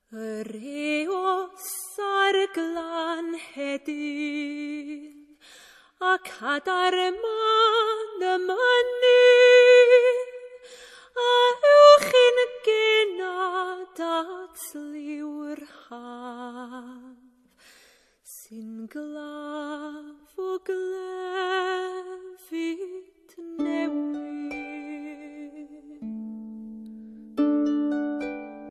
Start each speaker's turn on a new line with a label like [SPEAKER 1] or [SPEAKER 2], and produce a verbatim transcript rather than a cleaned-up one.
[SPEAKER 1] Reos arglan hedyn, ac adar man y mynydd.